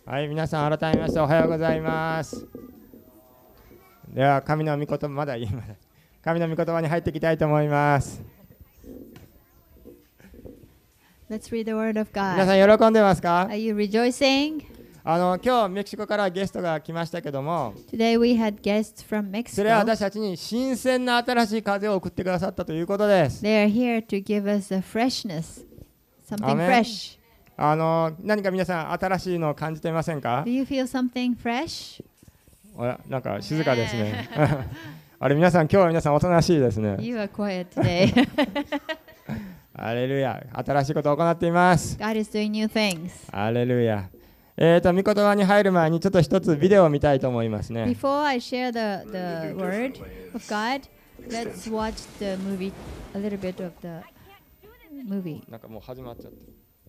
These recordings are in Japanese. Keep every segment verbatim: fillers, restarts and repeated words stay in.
はい、皆さん改めましておはようございます。では神の御言葉まだ言いません。神の御言葉に入っていきたいと思います。 Let's read the word of God. 皆さん喜んでますか？ Are you rejoicing? あの今日メキシコからゲストが来ましたけども、 Today we had guests from Mexico. それは私たちに新鮮な新しい風を送ってくださったということです。 They are here to give us a freshness, something Amen. fresh. あの何か皆さん新しいのを感じていませんか？ Do you feel something fresh? あら、なんか静かですね。あれ皆さん今日は皆さんおとなしいですね。 You are quiet today. ハレルヤ、新しいことを行っています。 God is doing new things. ハレルヤ。えーと、御言葉に入る前にちょっと一つビデオを見たいと思いますね。 Before I share the, the word of God, let's watch the movie, a little bit of the movie. なんかもう始まっちゃって。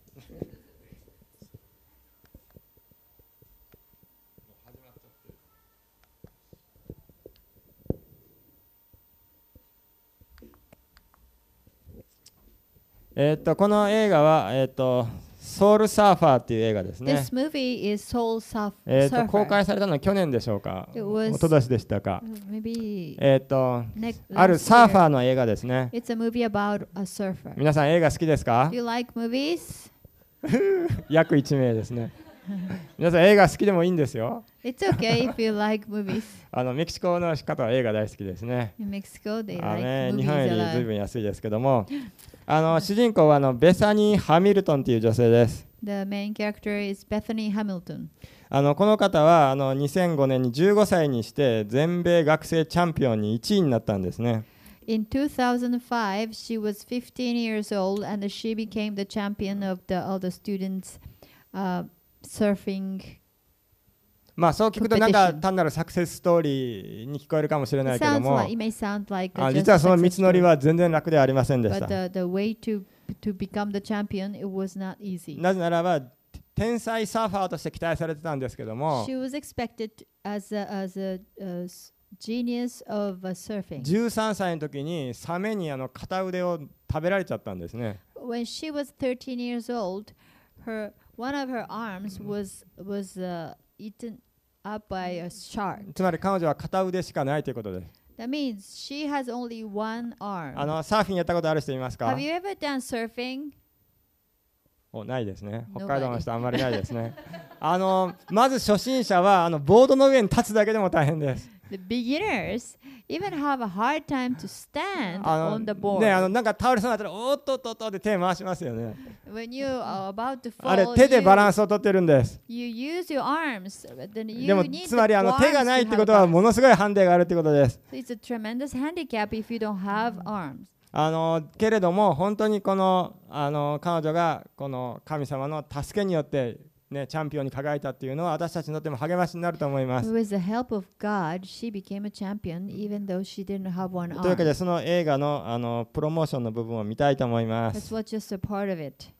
えーと、この映画は、えーとソウルサーファーっていう映画ですね。 This movie is Soul Surf- えーと Surfer. 公開されたのは去年でしょうか。 It was- 一昨年でしたか。 Maybe えーと next, ある last サーファ year. ーの映画ですね。 It's a movie about a surfer. 皆さん映画好きですか？ Do you like movies? 約いち名ですね。皆さん映画好きでもいいんですよ。 It's okay if you like movies. あのメキシコの方は映画大好きですね。 In Mexico, they あ like ね、日 movies 本よ a りずい lot. ぶん安いですけども、あの主人公はあのベサニー・ハミルトンという女性です。 The main character is Bethany Hamilton. あのこの方はあのにせんごねんにじゅうごさいにして全米学生チャンピオンにいちいになったんですね。 In two thousand five, she was fifteen years old and she became the champion of the all the students uh, surfing. まあそう聞くとなんか単なるサクセスストーリーに聞こえるかもしれな It いけど sounds も、 like, it may sound like あ a 実 just はその success 道のり story, は全然楽ではありませんでし but た。 the, the way to to become the champion, it was not easy. なぜならば天才サーファーとして期待されてたんですけども、 She was expected as a, as a, a s- genius of uh, surfing. じゅうさんさいの時にサメにあの片腕を食べられちゃったんですね。 When she was thirteen years old, her one of her arms was was uh, eaten up by a shark. つまり彼女は片腕しかないということです。 That means she has only one あ arm. のサーフィンやったことある人いますか？ Have you ever done surfing? おないですね。 Nobody. 北海道の人あんまりないですね。あのまず初心者はあのボードの上に立つだけでも大変です。 The beginners even have a hard time to stand あ on the の board. ね、あのなんか倒れそうになったらおーっとっとっとって手回しますよね。 When you are about to あれ fall, 手でバラン you, スを取ってるんです。 you use your arms. But then で you も need つまりあ the の手が arms ないっ to て have ことは balance. ものすごいハンデがあるってことです。 So it's a tremendous handicap if you don't have arms. あのけれども本当にこのあの彼女がこの神様の助けによって、ね、チャンピオンに輝いたっていうのは私たちにとっても励ましになると思います。 With the help of God, she became a champion even though she didn't have one というわけ arm. でその映画のあのプロモーションの部分を見たいと思いま Let's す。 watch just a part of it.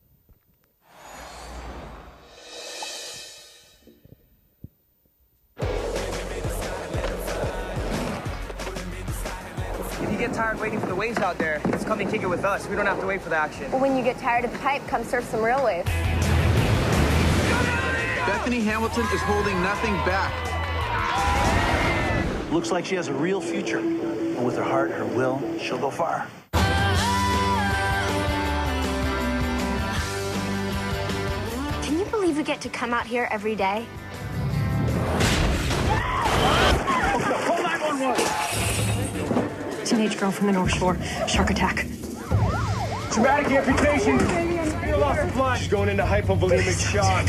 If you get tired waiting for the waves out there, just come and kick it with us. We don't have to wait for the action. Well, when you get tired of the pipe, come surf some real waves. Bethany Hamilton is holding nothing back. Looks like she has a real future. And with her heart, her will, she'll go far. Can you believe we get to come out here every day? Teenage girl from the North Shore. Shark attack. Traumatic amputation. Feel loss of blood. She's going into hypovolemic shock.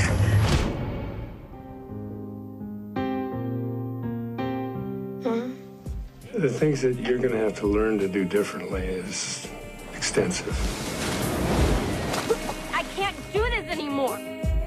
The things that you're going to have to learn to do differently is extensive. I can't do this anymore.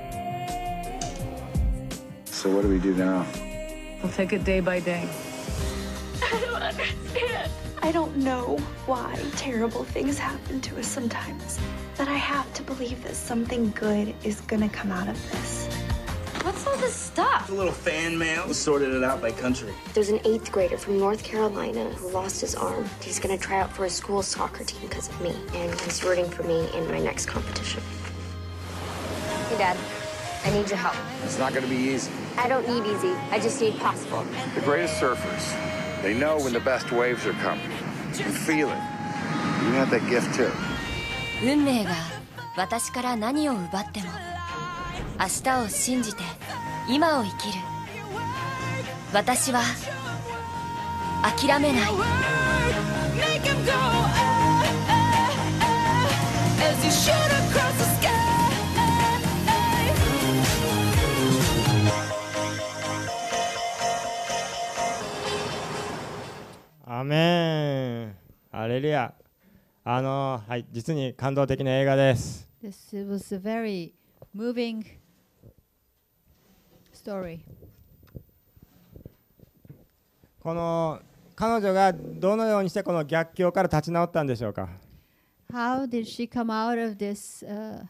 So what do we do now? We'll take it day by day. I don't understand. I don't know why terrible things happen to us sometimes, but I have to believe that something good is gonna come out of this. What's all this stuff? A little fan mail. We sorted it out by country. There's an eighth grader from North Carolina who lost his arm. He's going to try out for his school soccer team because of me, and he's rooting for me in my next competition. Hey, Dad. I need your help. It's not going to be easy. I don't need easy. I just need possible. The greatest surfers, they know when the best waves are coming. You feel it. You have that gift too. 運命が私から何を奪っても明日を信じて今を生きる。私は諦めない。 アメン。ハレルヤ。あのはい、実に感動的な映画です。 This was a very moving story. この彼女がどのようにしてこの逆境から立ち直ったんでしょうか。 How did she come out of this、uh,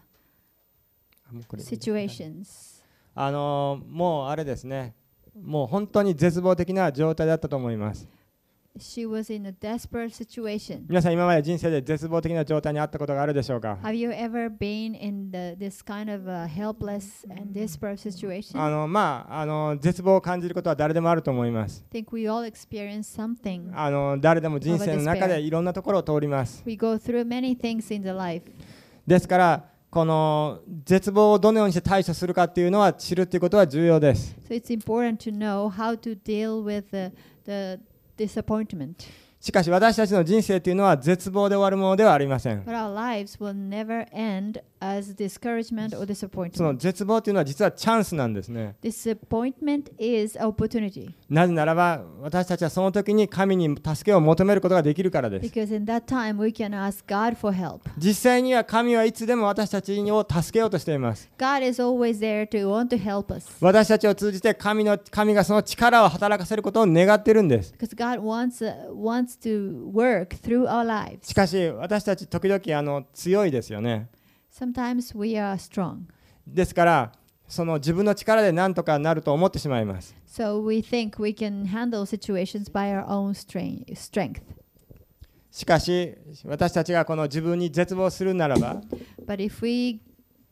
situations? あのもうあれですね。もう本当に絶望的な状態だったと思います。 She was in a desperate situation. 皆さん今まで人生で絶望的な状態にあったことがあるでしょうか。 Have you ever been in the, this kind of、uh, helpless and desperate situation? あのまああの絶望を感じることは誰でもあると思います。 I think we all experience something. あの誰でも人生の中でいろんなところを通ります。 We go through many things in the life. ですからこの絶望をどのようにして対処するかっていうのは知るっていうことは重要です。 So it's important to know how to deal with the, the disappointment. しかし私たちの人生というのは絶望で終わるものではありません。 But our lives will never end as discouragement or そ disappointment. の絶望というのは実はチャンスなんですね。 Disappointment is opportunity. なぜならば私たちはその時に神に助けを求めることができるからです。 Because in that time we can ask God for help. 実際には神はいつでも私たちを助けようとしています。 God is always there to want to help us. 私たちを通じて神の神がその力を働かせることを願っているんです。 Because God wants, uh, wants to work through our lives. しかし私たち時々あの強いですよね。 Sometimes we are strong. ですからその自分の力で何とかなると思ってしまいます。 So we think we can handle situations by our own strain- strength. しかし私たちがこの自分に絶望するならば But if we,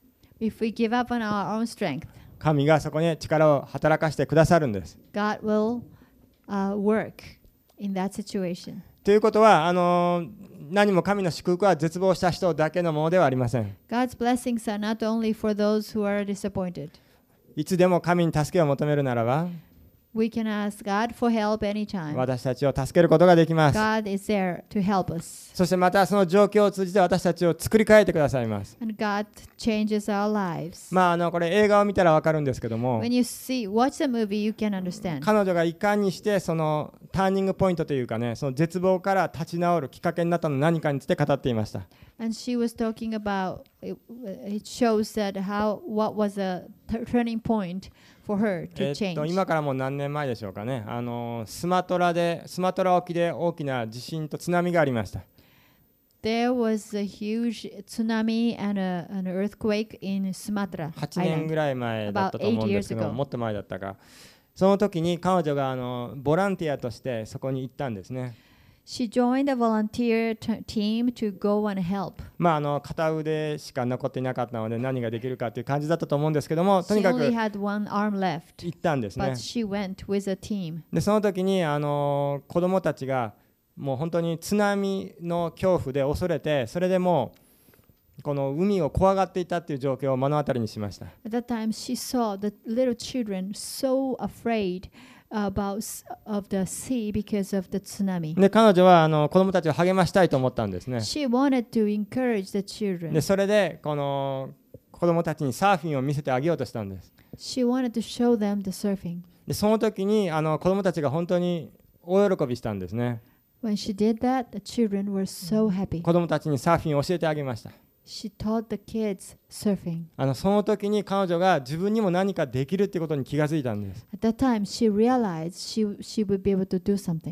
if we give up on our own strength, 神がそこに力を働かせてくださるんです。 God will、uh, work in that situation. ということはあの何も神の祝福は絶望した人だけのものではありません。 God's blessings are not only for those who are disappointed. いつでも神に助けを求めるならば We can ask God for help anytime. 私たちを助けることができます。 God is there to help us. そしてまたその状況を通じて私たちを作り変えてくださいます。 And God changes our lives. まああのこれ映画を見たらわかるんですけども、 When you see, watch the movie, you can understand. 彼女がいかにしてそのターニングポイントというかね、その絶望から立ち直るきっかけになったの何かについて語っていました。 And she was talking about, it, it shows that how, what was a t- turning point for her え to っと change. 今からもう何年前でしょうかね。あのスマトラでスマトラ沖で大きな地震と津波がありました。 There was a huge tsunami and a, an earthquake in Sumatra はちねんぐ Island. らい前だったと思うんですけど、もっと前だったか。その時に彼女があのボランティアとしてそこに行ったんですね。 She joined a volunteer t- team to go and help. まああの片腕しか残っていなかったので何ができるかという感じだったと思うんですけども、と She にかく only had one arm left, 行ったんですね。 but she went with a team. でその時にあの子供たちがもう本当に津波の恐怖で恐れて、それでもうこの海を怖がっていたっていう状況を目の当たりにしました。 At that time, she saw the little children so afraid about s- of the sea because of the tsunami. で彼女はあの子供たちを励ましたいと思ったんですね。 She wanted to encourage the で children. それでこの子供たちにサーフィンを見せてあげようとしたんです。 She wanted to show them the surfing. でその時にあの子供たちが本当に大喜びしたんですね。 When she did that, the children were so happy. 子供たちにサーフィンを教えてあげました。 She taught the kids surfing. あのその時に彼女が自分にも何かできるってことに気がついたんです。 At that time, she realized she, she would be able to do something.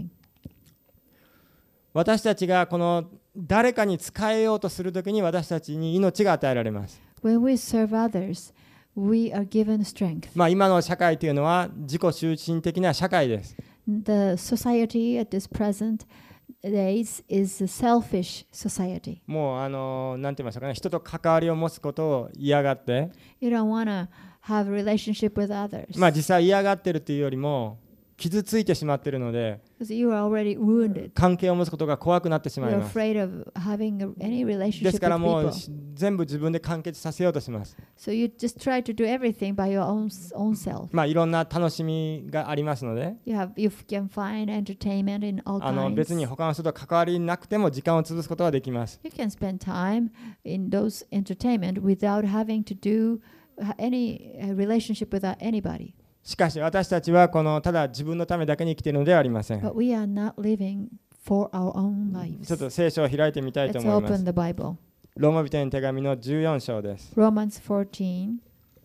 私たちがこの誰かに仕えようとする時に私たちに命が与えられます。 When we serve others, we are given strength. まあ今の社会というのは自己中心的な社会です。 The society at this present days is a selfish society. もうあのなんて言いましょうかね、人と関わりを持つことを嫌がって、 You don't want to have a relationship with others. まあ実際嫌がってるというよりも傷ついてしまっているので Because you are already wounded. 関係を持つことが怖くなってしまい You're ます。 afraid of having a, any で relationship すから with もう people. 全部自分で完結させようとします。 So you just try to do everything by your own own self. まあいろんな楽しみがありますので、 You have you can find entertainment in all あの kinds. 別に他の人と関わりなくても時間を潰すことができます。 You can spend time in those entertainment without having to do uh, any uh, relationship with uh, anybody. しかし私たちはこのただ自分のためだけに生きているのではありません。 But we are not living for our own ちょっ lives. と聖書を開いてみたいと Let's 思いま open す。 the Bible. ローマ人への手紙のじゅうよん章です。 Romans fourteen.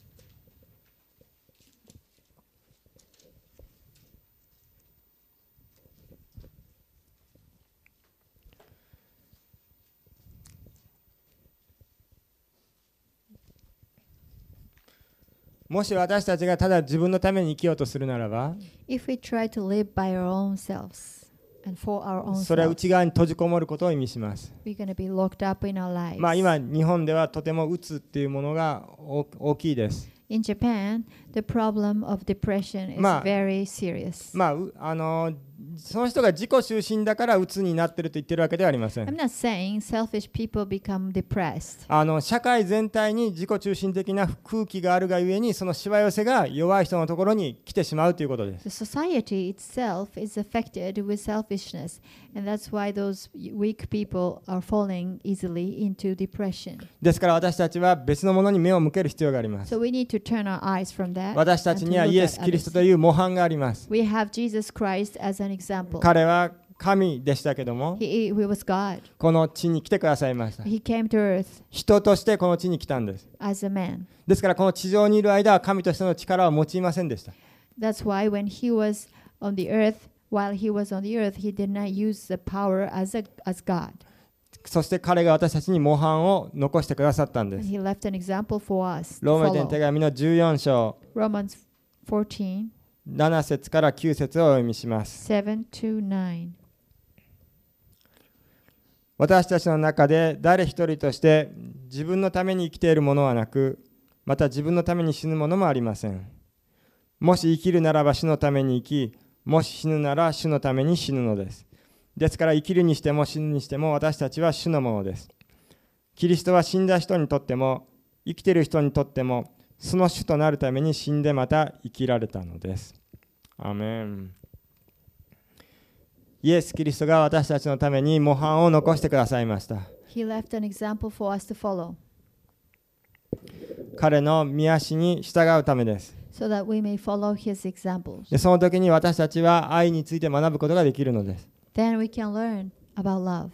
もし私たちがただ自分のために生きようとするならば、 If we try to live by our own selves and for our own それは selves, 内側に閉じこもることを意味します。 we're going to be locked up in our lives. まあ今日本ではとてもうつっていうものが大大きいです。 In Japan, the problem of depression is まあ very serious. まあうあのその人が自己中心だからうつになってると言ってるわけではありません。 I'm not saying selfish people become depressed. あの社会全体に自己中心的な空気があるがゆえにそのしわ寄せが弱い人のところに来てしまうということです。 The society itself is affected with selfishness, and that's why those weak people are falling easily into depression. ですから私たちは別のものに目を向ける必要があります。 So we need to turn our eyes from that. 私たち and に to は look イエ at ス・キリスト others. という模範があります。 We have Jesus Christ as an example. 彼は神でしたけども、 He, he was God. この地に来てくださいました。 He came to earth 人としてこの地に来たんです。 as a man. ですからこの地上にいる間は神としての力を用いませんでした。 That's why when he was on the earth, while he was on the earth, he did not use the power as a, as God. そして彼が私たちに模範を残してくださったんで And す。 he left an example for us to ローマ人の手 follow. 紙のじゅうよん章 Romans fourteen, なな節からきゅう節をお読みします。 seven to nine. 私たちの中で誰一人として自分のために生きているものはなく、また自分のために死ぬものもありません。もし生きるならば主のために生き、もし死ぬなら主のために死ぬのです。ですから生きるにしても死ぬにしても私たちは主のものです。キリストは死んだ人にとっても生きている人にとってもその主となるために死んでまた生きられたのです。アーメン。イエス・キリストが私たちのために模範を残してくださいました。 He left an example for us to follow, 彼の御足に従うためです。 so that we may follow his examples. でその時に私たちは愛について学ぶことができるのです。 Then we can learn about love.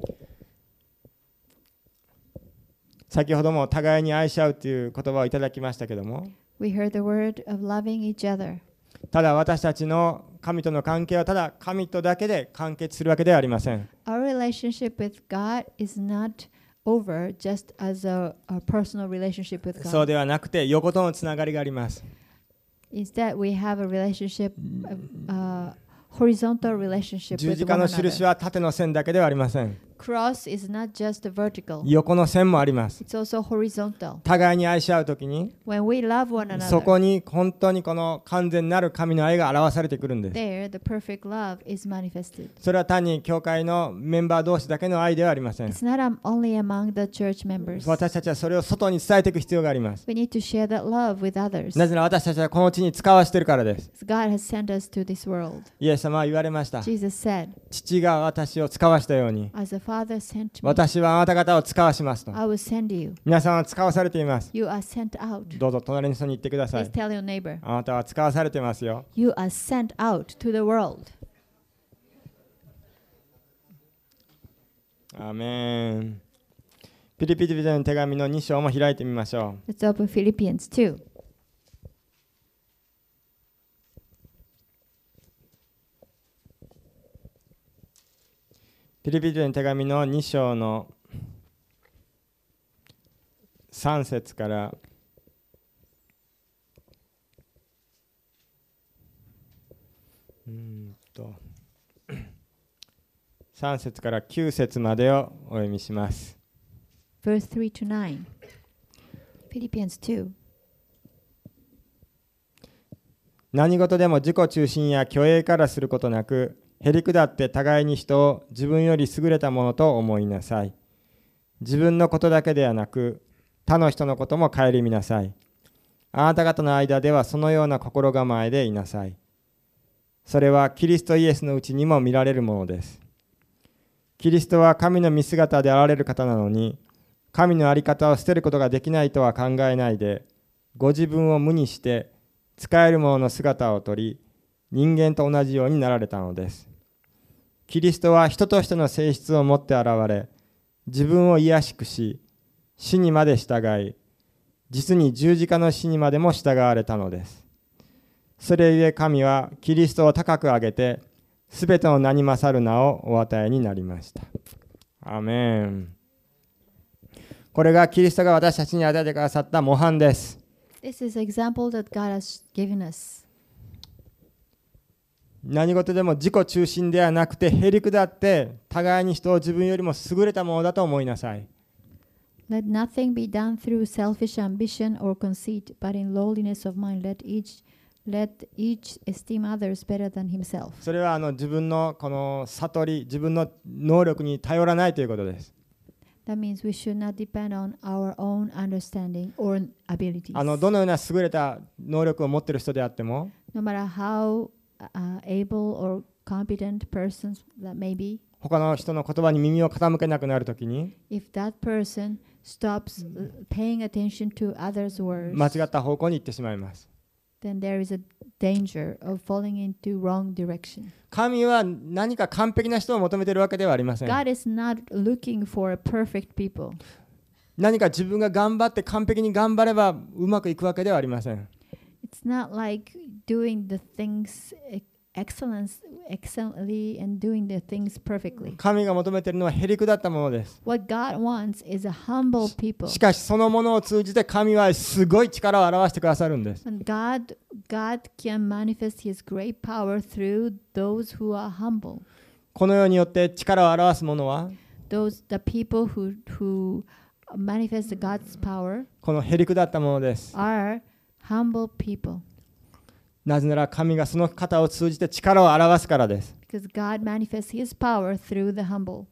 先ほども互いに愛し合うという言葉をいただきましたけども、 We heard the word of loving each other. ただ私たちの神との関係はただ神とだけで完結するわけではありません。 Our relationship with God is not over just as a, a personal relationship with そう God. ではなくて横とのつながりがあります。 Instead, we have a relationship, uh, horizontal relationship 十 with 字 one 架の印 another. は縦の線だけではありません。 Cross is not just a vertical. 横の線もあります。 It's also horizontal. 互いに愛し合うときに When we love one そ another, こに本当にこの完全なる神の愛が表されてくるんです。 there the perfect love is manifested. それは単に教会のメンバー同士だけの愛ではありません。 It's not um, only among the church members. 私たちはそれを外に伝えていく必要があります。 We need to share that love with others. なぜなら私たちはこの地に使わしているからです。 God has sent us to this world. イエス様は言われました。 Jesus said, 父が私を使わしたように、 as the Father sent me, 私はあなた方を使わしますと。 I will send you. 皆さんは使わされています。 You are sent out. どうぞ隣の人に言ってくださ Please い。 tell your neighbor. あなたは使わされてますよ。 You are sent out to the world. アーメン。ピリピリ人の手紙のに章も開いてみましょう。 Let's open Philippians two. ピリピリ人の手紙のに章のさん節からうんとさん節からきゅう節までをお読みします。 Verse three to nine. Philippians two. 何事でも自己中心や虚栄からすることなく、へりくだって互いに人を自分より優れたものと思いなさい。自分のことだけではなく、他の人のことも顧みなさい。あなた方の間ではそのような心構えでいなさい。それはキリストイエスのうちにも見られるものです。キリストは神の見姿であられる方なのに、神の在り方を捨てることができないとは考えないで、ご自分を無にして使える者の姿をとり、人間と同じようになられたのです。キリストは人としての性質を持って現れ、自分を卑しくし、死にまで従い、実に十字架の死にまでも従われたのです。それゆえ神はキリストを高く上げて、すべての名に勝る名をお与えになりました。アーメン。これがキリストが私たちに与えてくださった模範です。 This is an example that God has given us. 何事でも自己中心ではなくて、へりくだって互いに人を自分よりも優れたものだと思いなさい。 Let nothing be done through selfish ambition or conceit, but in lowliness of mind let each let each esteem others better than himself. それはあの自分のこの悟り、自分の能力に頼らないということです。 That means we should not depend on our own understanding or abilities. あのどのような優れた能力を持っている人であっても、 No matter how uh, able or competent persons that may be, 他の人の言葉に耳を傾けなくなるときに、 if that person stops uh, paying attention to others' words, 間違った方向に行ってしまいます。 then there is a danger of falling into wrong direction. 神は何か完璧な人を求めているわけではありません。 God is not looking for a perfect people. 何か自分が頑張って完璧に頑張ればうまくいくわけではありません。 It's not like doing the things excellence, excellently and doing the things perfectly. 神が求めているのはへりくだったものです。 What God wants is a humble people. しかしそのものを通じて神はすごい力を表してくださるんです。 And God, God can manifest His great power through those who are humble. このようによって力を表すものは、 Those the people who who manifest God's power このへりくだったものです。 are humble people. なぜなら神がその方を通じて力を表すからです。 Because God manifests His power through the humble.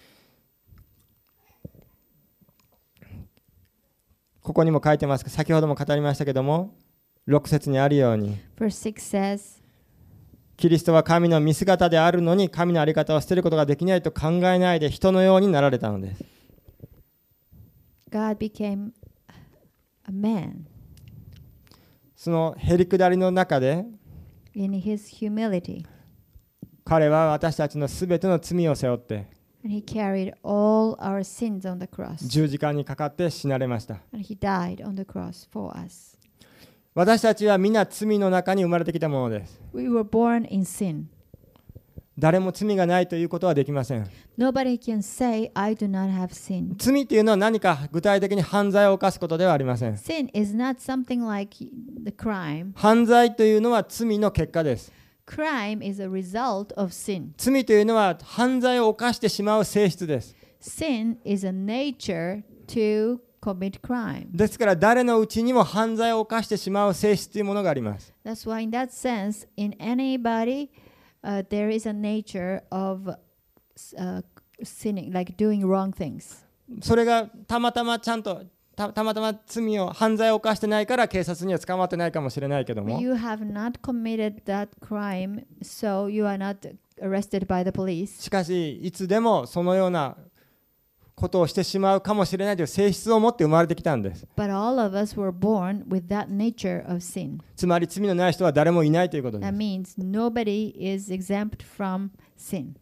ここにも書いてますが、先ほども語りましたけども、ろく節にあるように、 Verse six says, キリストは神の見姿であるのに神の在り方を捨てることができないと考えないで人のようになられたのです。 God became a man. そのへりくだりの中で、 In His humility, 彼は私たちのすべての罪を背負って、 and He carried all our sins on the cross, 十字架にかかって死なれました。 and He died on the cross for us. 私たちは皆罪の中に生まれてきたものです。 We were born in sin. 誰も罪がないということはできません。 Nobody can say, I do not have sin. 罪というのは何か具体的に犯罪を犯すことではありません。 Sin is not something like the crime. 犯罪というのは罪の結果です。 Crime is a result of sin. 罪というのは犯罪を犯してしまう性質です。 Sin is a nature to commit crime. ですから誰のうちにも犯罪を犯してしまう性質というものがあります。 That's why in that sense, in anybody, uh, there is a nature of uh, sinning, like doing wrong things. それがたまたまちゃんとた, たまたま罪を犯罪を犯してないから警察には捕まってないかもしれないけども、 You have not committed that crime, so you are not arrested by the police. しかしいつでもそのようなことをしてしまうかもしれないという性質を持って生まれてきたんです。 But all of us were born with that nature of sin. つまり罪のない人は誰もいないということで That す。 means nobody is exempt from sin.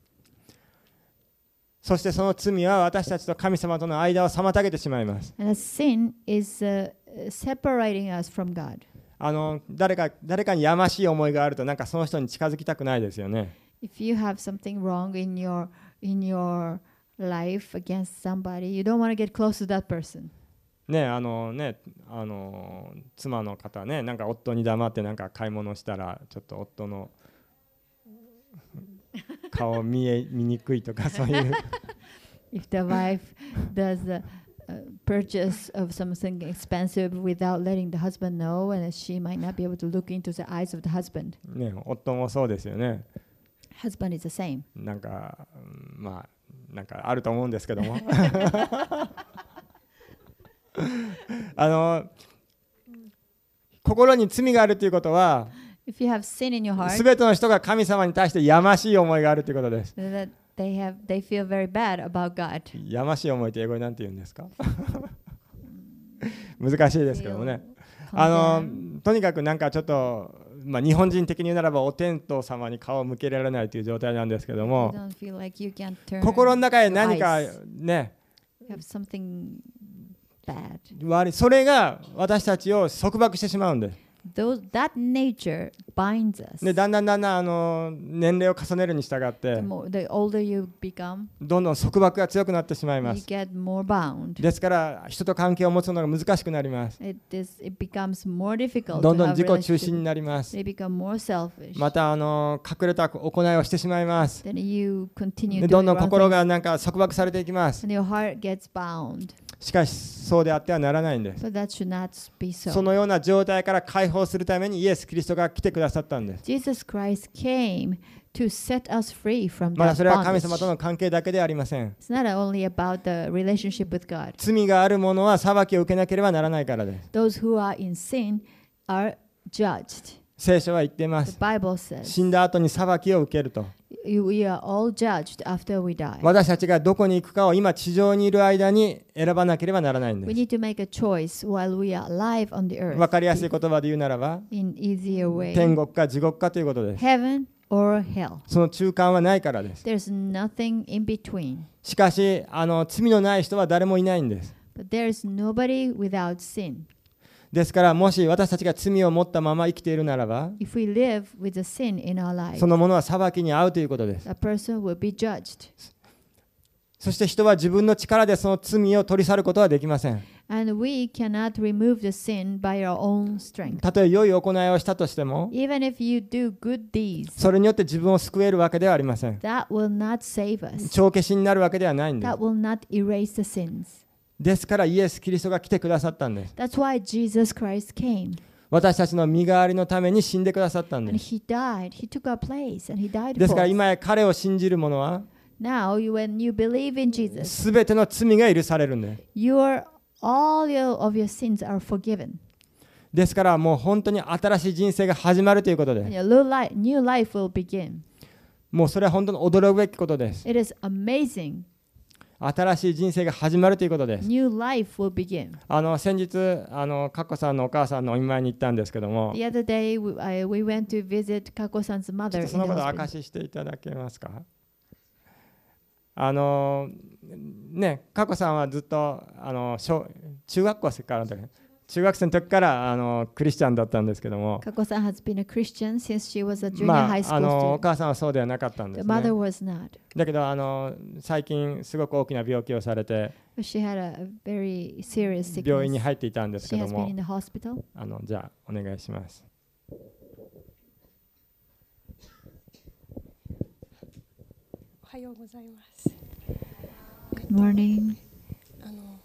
そしてその罪は私たちと神様との間を妨げてしまいます。 And a sin is uh, separating us from God. あの 誰か、誰かにやましい思いがあるとなんかその人に近づきたくないですよね。 If you have something wrong in your in your life against somebody, you don't want to get close to that person. ね、あのね、あの妻の方ね、なんか夫に黙ってなんか買い物したらちょっと夫の顔見え見にくいとかそういう。 If the wife does uh, uh, purchase of something expensive without letting the husband know, and she might not be able to look into the eyes of the husband. ね、夫もそうですよね。 Husband is the same. なんか、まあ、なんかあると思うんですけども。あの、心に罪があるということは、 If you have sin in your heart, すべての人が神様に対してやましい思いがあるということです。 that they have, they feel very bad about God. やましい思いって英語で何て言うんですか？難しいですけどもね。あの、とにかくなんかちょっと、まあ、日本人的に言うならばお天道様に顔を向けられないという状態なんですけども、心の中で何かね、悪い、それが私たちを束縛してしまうんです。 Those, that nature binds us. でだんだんだんだんあの年齢を重ねるに従って、 the more, the older you become, どんどん束縛が強くなってしまいます。 you get more bound. ですから人と関係を持つのが難しくなります。 It is, it becomes more difficult どんどん to have 自己中心になります。 They become more selfish. またあの隠れた行いをしてしまいます。 Then you continue でどんどん心がなんか束縛されていきます。 And your heart gets bound. しかしそうであってはならないんです。 But that should not be so. そのような状態から解放するためにイエス・キリストが来てくださったんです。 Jesus Christ came to set us free from まだ that それは神 bondage. 様との関係だけではありません。 It's not only about the relationship with God. 罪がある者は裁きを受けなければならないからです。 Those who are in sin are judged. 聖書は言っていま The す。 Bible says 死んだ後に裁きを受けると。 we are all judged after we die. 私たちがどこに行くかを今地上にいる間に選ばなければならないんで We す。 need to make a choice while we are alive on the earth. わかりやすい言葉で言うならば、 In easier way. 天国か地獄かということです。 Heaven or hell. その中間はないからです。 There's nothing in between. しかし、あの罪のない人は誰もいないんです。 But there's nobody without sin. ですから、もし私たちが罪を持ったまま生きているならば、 If we live with a sin in our lives, そのものは裁きに遭うということです。 a person will be judged. そして人は自分の力でその罪を取り去ることはできません。 And we cannot remove the sin by our own strength. たとえ良い行いをしたとしても、 Even if you do good deeds, それによって自分を救えるわけではありません。 that will not save us. 帳消しになるわけではないんです That。will not erase the sins. ですからイエス・キリストが来てくださったんです。 That's why Jesus Christ came. 私たちの身代わりのために死んでくださったん And です。 he died. He took our place and he died です for から us. 今や彼を信じる者は Now, you- when you believe in Jesus, すべての罪が許されるんです。 your, all your, of your sins are forgiven. ですからもう本当に新しい人生が始まるということで And your new life, new life will begin. もうそれは本当に驚くべきことです。 It is amazing. 新しい人生が始まるということです。 New life will begin. あの先日あのカッコさんのお母さんのお見舞いに行ったんですけども、 The other day, we, I, we went to visit Kako-san's ちょ mother っ in と the そのことを hospital. 証ししていただけますか。あのね、カッコさんはずっとあの小中学校生からだね中学生の時からあのクリスチャンだったんですけども、 Kako-san has been a Christian since she was a junior ま high あ、 school あのお student. 母さんはそうではなかったんで The すね。 mother was not. だけどあの最近すごく大きな病気をされて She had a very serious 病院に sickness. 入っていたんです She けど has been も in the hospital. あのじゃあお願いします。 おはようございます。 Good morning. あの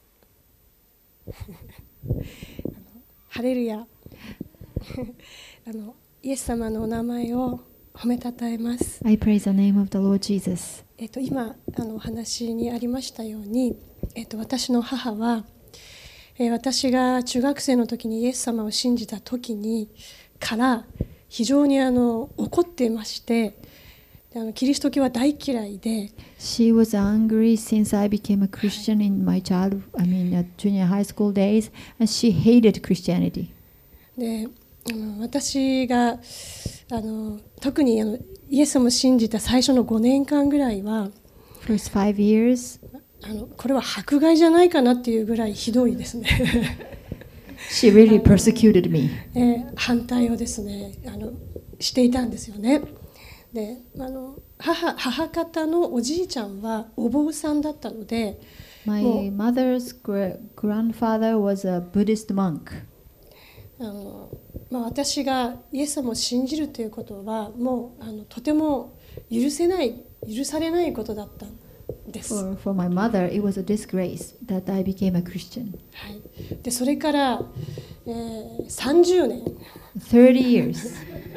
ハレルヤあのイエス様のお名前を褒めたたえます。 I praise the name of the Lord Jesus. えっと今あのお話にありましたように、えっと私の母は、えー、私が中学生の時にイエス様を信じた時にから非常にあの怒っていまして。あのキリスト教は大嫌いで、 She was angry since I became a Christian in my child, I mean, uh, junior high school days, and she hated Christianity. で、あの私があの特にあのイエス様を信じた最初のごねんかんぐらいは、 First five years, あのこれは迫害じゃないかなっていうぐらいひどいですね。 she really persecuted me. えー、反対をですね、あのしていたんですよね。であの 母, 母方のおじいちゃんはお坊さんだったので、 My mother's gra- grandfather was a Buddhist monk. あのまあ、私がイエス様を信じるということはもうあのとても許せない許されないことだったです。 For, for my mother, it was a disgrace that I became a Christian. はい、でそれから、えー、さんじゅうねん。 thirty years.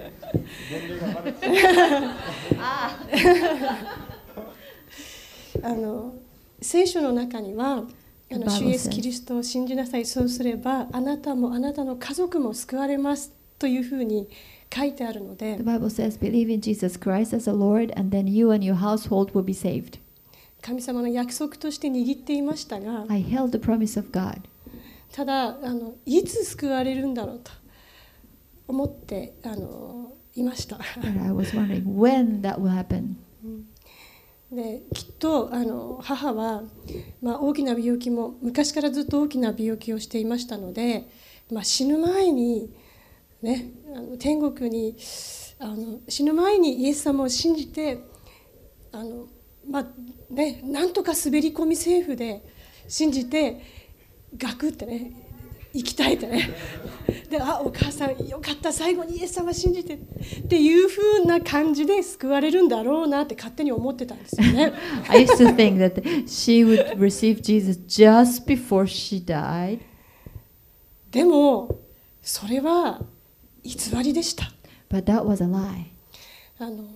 あの聖書の中にはあの主イエスキリストを信じなさい、そうすればあなたもあなたの家族も救われますというふうに書いてあるので、 The Bible says, believe in Jesus Christ as the Lord, and then you and your household will be saved. 神様の約束として握っていましたが、 I held the promise of God. ただあのいつ救われるんだろうと思ってあのいました。 And I was wondering when that will happen. できっとあの母は、まあ、大きな病気も昔からずっと大きな病気をしていましたので、まあ、死ぬ前に、ね、あの天国にあの死ぬ前にイエス様を信じてあの、まあね、なんとか滑り込みセーフで信じてガクってね生きたいってねで、あ、お母さんよかった、最後にイエス様信じてっていう風な感じで救われるんだろうなって勝手に思ってたんですよね。 I used to think that she would receive Jesus just before she died. でもそれは偽りでした。 But that was a lie. あの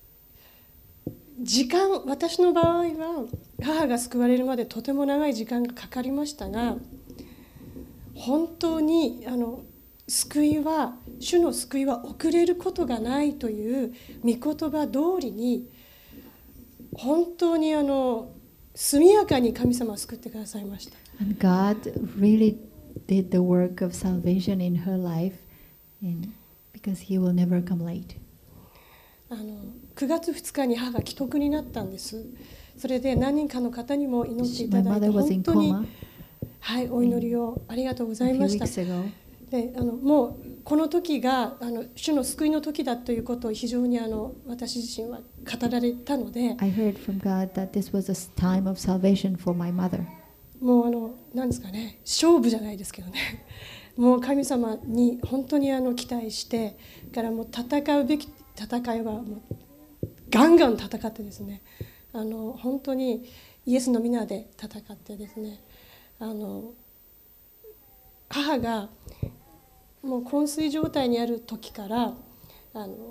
時間、私の場合は母が救われるまでとても長い時間がかかりましたが、本当にあの救いは主の救いは遅れることがないという御言葉通りに本当にあの速やかに神様を救ってくださいました。 And God really did the work of salvation in her life, and because He will never come late. あのくがつふつかに母が危篤になったんです。それで何人かの方にも祈っていただいて本当に、はい、お祈りをありがとうございました。であのもうこの時があの主の救いの時だということを非常にあの私自身は語られたので、 I heard from God that this was a time of salvation for my mother. もうあの何ですかね、勝負じゃないですけどね、もう神様に本当にあの期待してからもう戦うべき戦いはもうガンガン戦ってですね、あの本当にイエスの皆で戦ってですね、あの母がもう昏睡状態にある時からあの、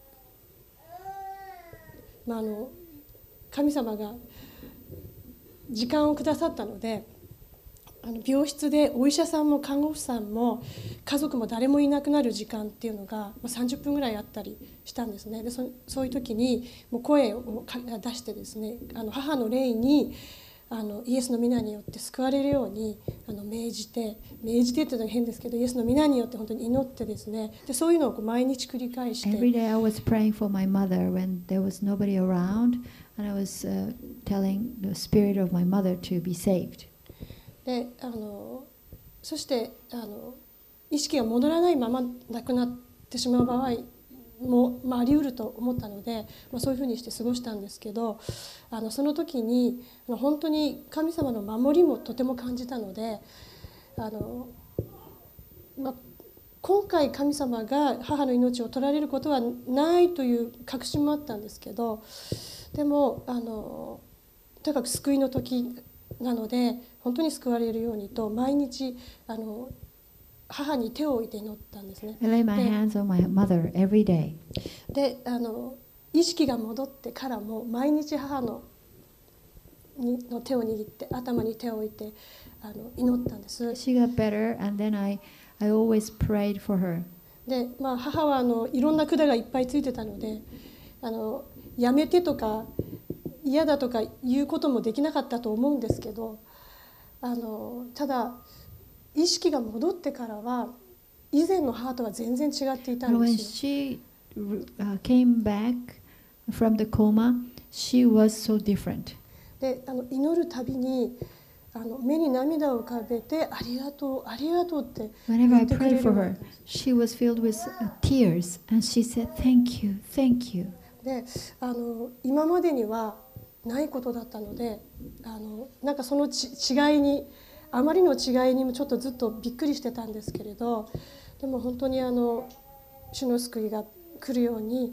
まあ、あの神様が時間をくださったので、あの病室でお医者さんも看護婦さんも家族も誰もいなくなる時間っていうのがさんじゅっぷんぐらいあったりしたんですね。で そ, そういう時にもう声を出してですね、あの母の霊にあのイエスの皆によって救われるようにあの命じて命じてって言うのは変ですけど、イエスの皆によって本当に祈ってですね、でそういうのをこう毎日繰り返して、 Every day I was praying for my mother when there was nobody around, and I was、uh, telling the spirit of my mother to be saved. であのそしてあの意識が戻らないまま亡くなってしまう場合も、まあ、あり得ると思ったので、まあ、そういうふうにして過ごしたんですけど、あのその時にあの本当に神様の守りもとても感じたので、あの、まあ、今回神様が母の命を取られることはないという確信もあったんですけど、でもあのとにかく救いの時なので本当に救われるようにと毎日あの母に手を置いて祈ったんですね。 I lay my hands on my mother every day. であの意識が戻ってからも毎日母のにの手を握って頭に手を置いてあの祈ったんです。 She got better, and then I, I always prayed for her. で、まあ、母はあのいろんな管がいっぱいついてたので、あのやめてとか嫌だとか言うこともできなかったと思うんですけど、あのただ意識が戻ってからは以前の母とは全然違っていたんですよ。 When she uh, came back from the coma, she was so different. であの祈るたびにあの目に涙を浮かべてありがとうありがとうって言 Whenever っ I てくれ prayed る for の her, she was filled with uh, tears, and she said, "Thank you, thank you." であの今までにはないことだったので、あのなんかそのち違いにあまりの違いにもちょっとずっとびっくりしてたんですけれど、でも本当にあの主の救いが来るように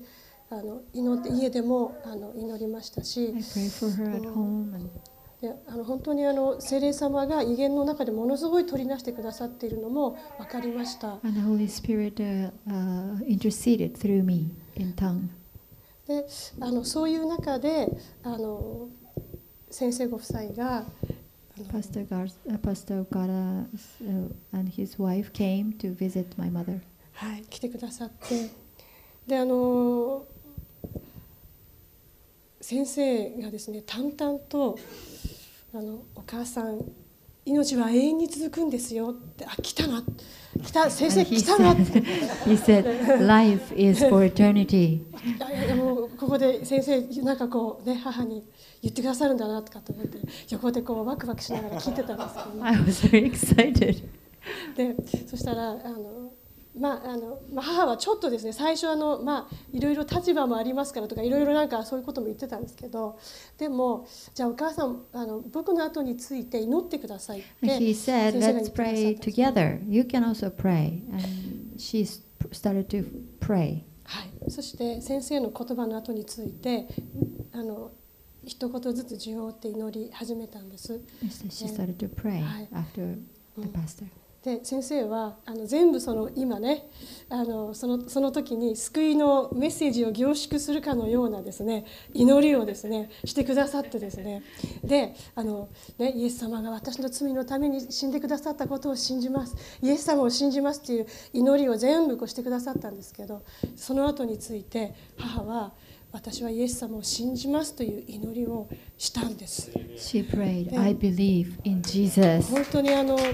あの祈って家でもあの祈りましたし、 I pray for her at home and であの本当にあの聖霊様が異言の中でものすごい取りなしてくださっているのも分かりました。 and the Holy Spirit uh, uh, interceded through me in tongue. であのそういう中であの先生ご夫妻が Pastor Gar, uh, Pastor Gara uh, and his wife came to visit my mother. はい、来てくださって、であの先生がですね淡々とあのお母さん命は永遠に続くんですよって、あ来たな来た先生来たなって He said life is for eternity. いやもうここで先生なんかこうね母に言ってくださるんだなとかと思って横でこうワクワクしながら聞いてたんですけど、ね、 I was very excited. でそしたらあのまああのまあ、母はちょっとですね最初あの、まあ、いろいろ立場もありますからとかいろいろなんかそういうことも言ってたんですけど、でもじゃあお母さんあの僕の後について祈ってくださいって He said, 先生が言 let's ってくださったん pray です。 together. You can also pray. And she started to pray. はい、そして先生の言葉の後についてあの一言ずつ順を追って祈り始めたんです。 She started to pray はい after the pastor. で先生はあの全部その今ねあのそのその時に救いのメッセージを凝縮するかのようなですね祈りをですねしてくださってですね、であのねイエス様が私の罪のために死んでくださったことを信じます、イエス様を信じますという祈りを全部こうしてくださったんですけど、その後について母は私はイエス様を信じますという祈りをしたんです。 She prayed, I believe in Jesus. 本当にあの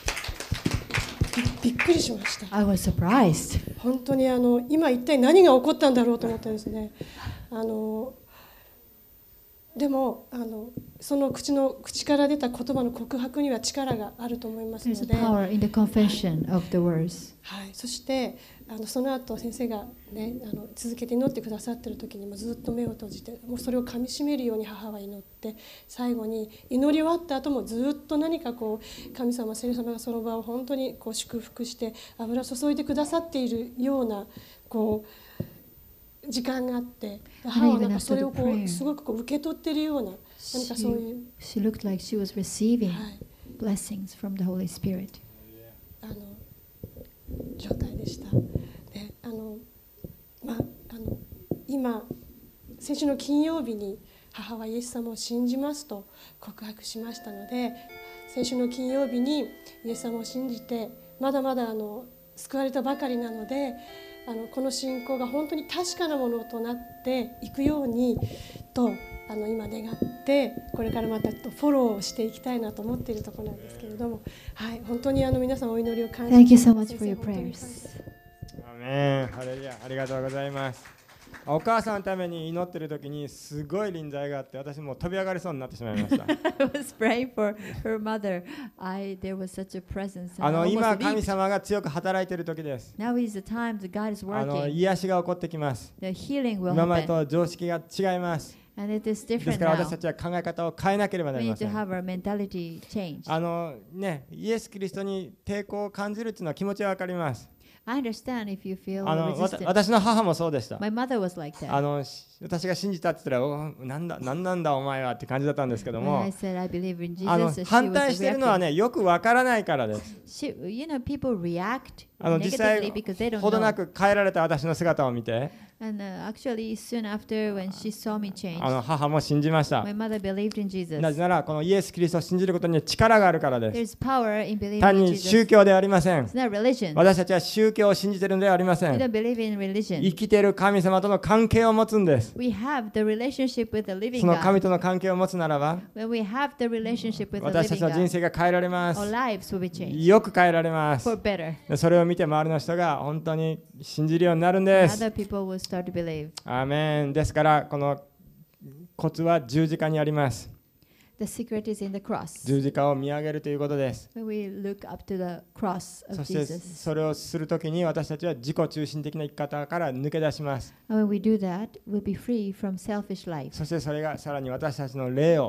びっくりしました。 I was surprised. 本当にあの今一体何が起こったんだろうと思ってですね、あのでもあのその口の口から出た言葉の告白には力があると思いますの There's で、 power in the confession of the words. はい、そしてあのその後先生が、ね、あの続けて祈ってくださっている時にもずっと目を閉じてもうそれをかみしめるように母は祈って、最後に祈り終わった後もずっと何かこう神様聖霊様がその場を本当にこう祝福して油注いでくださっているようなこう時間があって、母はなんかそれをこうすごくこう受け取っているような何かそういう She looked like she was receiving blessings from the Holy Spirit. あの状態でした。であのまあ、あの今先週の金曜日に母はイエス様を信じますと告白しましたので、先週の金曜日にイエス様を信じてまだまだあの救われたばかりなので、あのこの信仰が本当に確かなものとなっていくようにとあの今願ってこれからまたフォローをしていきたいなと思っているところなんですけれども、はい、本当にあの皆さんお祈りを感謝します。 Thank you so much for your prayers. アメン、ハレルヤ、ありがとうございます。お母さんのために祈っているときにすごい臨在があって、私も飛び上がりそうになってしまいました。 I was praying for her mother. I, there was such a presence. あの今神様が強く働いている時です。 Now is the time that God is あの working. 癒しが起こってきます。 The healing will 今まで happen. と常識が違います。 And it is で different すから私 now. たちは考え方を変えなければなり We ま need せ to ん。 have our mentality changed. あのね、イエス・キリストに抵抗を感じるというのは気持ちはわかります。 I understand if you feel あのわた resistant. 私の母もそうでした。 My mother was like that. あの私が信じたって言ったら、おなんだなんなんだお前はって感じだったんですけど When も I、said I believe in あの Jesus, she 反 was 対しているのは reacting. ね、よくわからないからです。 She, you know, people react あの実際 negatively because they don't ほどな know. く変えられた私の姿を見て、 And uh, actually, soon after, when she saw me change, あの母も信じました。 my mother believed in Jesus. なぜならこのイエス・キリストを信じることには力があるからです。 There's power in believing 単 in に Jesus. 宗教ではありません。 It's not religion. 私たちは宗教を信じているのではありませ We ん。 don't believe in religion. 生きている神様との関係を持つんです。 We have the relationship with the living その God. 神との関係を持つならば、 When we have the relationship with the 私た living ちの人 God, 生が変えられま our す。 lives will be changed よく変えられます。 for better. でそれを見て周りの人が本当に信じるようになるんです。 Other people will start to believe. アーメン。ですからこのコツは十字架にあります。 The secret is in the cross. 十字架を見上げるということです。 When we look up to the cross そ of して Jesus. それをするときに私たちは自己中心的な生き方から抜け出します。 And when we do that, we'll be free from selfish life. そしてそれがさらに私たちの霊を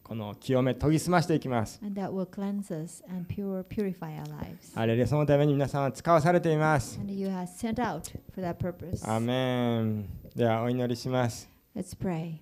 この清め研ぎ澄ましていきます。 And that will cleanse us and pure, purify our lives. ハレルヤ、そのために皆さんは使わされています。 And you have sent out for that purpose. アーメン。ではお祈りします。 Let's pray.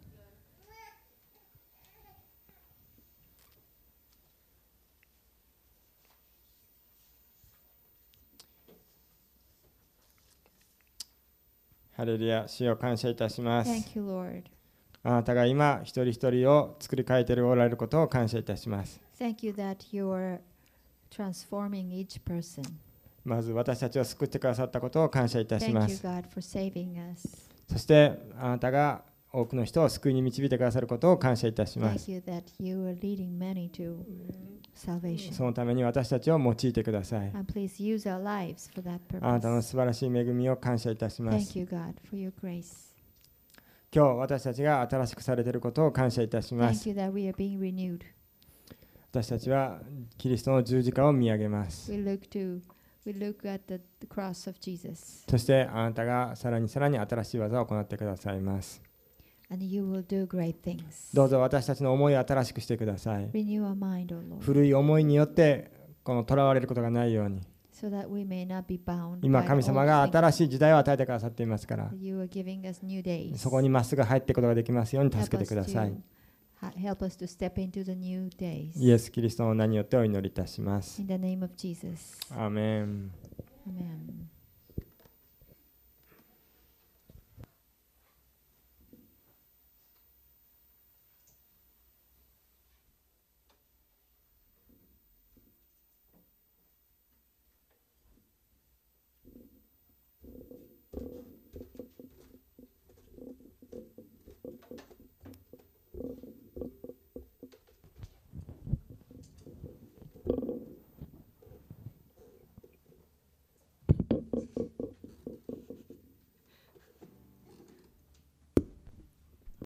ハレルヤ、主を感謝いたします。 Thank you, Lord. あなたが今一人一人を作り変えておられることを感謝いたします。 Thank you that you're transforming each person. まず私たちを救ってくださったことを感謝いたしま Thank you, す。 God, for saving us. そしてあなたが多くの人を救いに導いてくださることを感謝いたしま Thank す。 you that you are leading many to salvation. そのために私たちを用いてください。 And please use our lives for that あなたの purpose. 素晴らしい恵みを感謝いたします。 Thank you, God, for your grace. 今日私たちが新しくされていることを感謝いたしま Thank す。 you that we are being renewed. 私たちはキリストの十字架を見上げます。 We look to we look at the, the cross of Jesus. そしてあなたがさらにさらに新しい技を行ってくださいます。 And you will do great things. どうぞ私たちの思いを新しくしてください。 Renew our mind, O Lord, 古い思いによってこの囚われることがないように。 so that we may not be bound 今 by 神 the 様 old が things. 新しい時代を与えてくださっていますから、 You are giving us new days. そこにまっすぐ入っていくことができますように助 Help けて us ください。 to, ha- help us to step into the new days. イエス・キリストの名によってお祈りいたします。 In the name of Jesus. アーメン。 Amen.